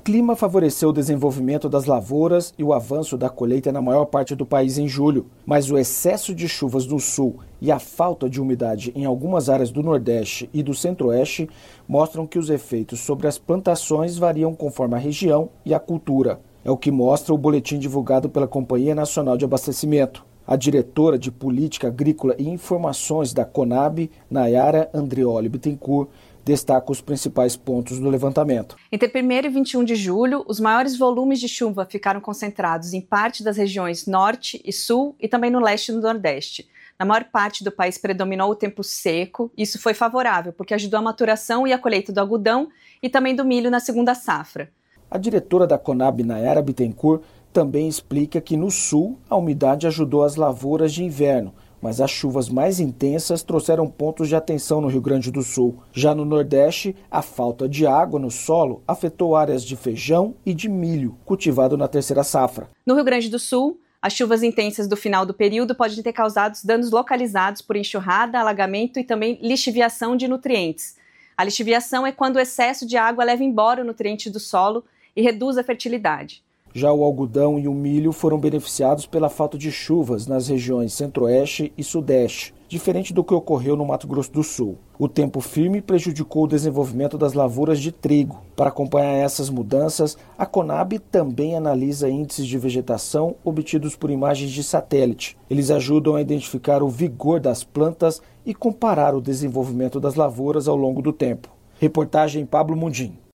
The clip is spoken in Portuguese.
clima favoreceu o desenvolvimento das lavouras e o avanço da colheita na maior parte do país em julho, mas o excesso de chuvas no sul e a falta de umidade em algumas áreas do Nordeste e do Centro-Oeste mostram que os efeitos sobre as plantações variam conforme a região e a cultura. É o que mostra o boletim divulgado pela Companhia Nacional de Abastecimento. A diretora de Política Agrícola e Informações da Conab, Nayara Andrioli Bittencourt, destaca os principais pontos do levantamento. Entre 1º e 21 de julho, os maiores volumes de chuva ficaram concentrados em parte das regiões Norte e Sul e também no Leste e no Nordeste. Na maior parte do país predominou o tempo seco. Isso foi favorável, porque ajudou a maturação e a colheita do algodão e também do milho na segunda safra. A diretora da Conab, Nayara Bittencourt, também explica que no Sul a umidade ajudou as lavouras de inverno, mas as chuvas mais intensas trouxeram pontos de atenção no Rio Grande do Sul. Já no Nordeste, a falta de água no solo afetou áreas de feijão e de milho, cultivado na terceira safra. No Rio Grande do Sul, as chuvas intensas do final do período podem ter causado danos localizados por enxurrada, alagamento e também lixiviação de nutrientes. A lixiviação é quando o excesso de água leva embora o nutriente do solo e reduz a fertilidade. Já o algodão e o milho foram beneficiados pela falta de chuvas nas regiões Centro-Oeste e Sudeste, diferente do que ocorreu no Mato Grosso do Sul. O tempo firme prejudicou o desenvolvimento das lavouras de trigo. Para acompanhar essas mudanças, a Conab também analisa índices de vegetação obtidos por imagens de satélite. Eles ajudam a identificar o vigor das plantas e comparar o desenvolvimento das lavouras ao longo do tempo. Reportagem Pablo Mundim.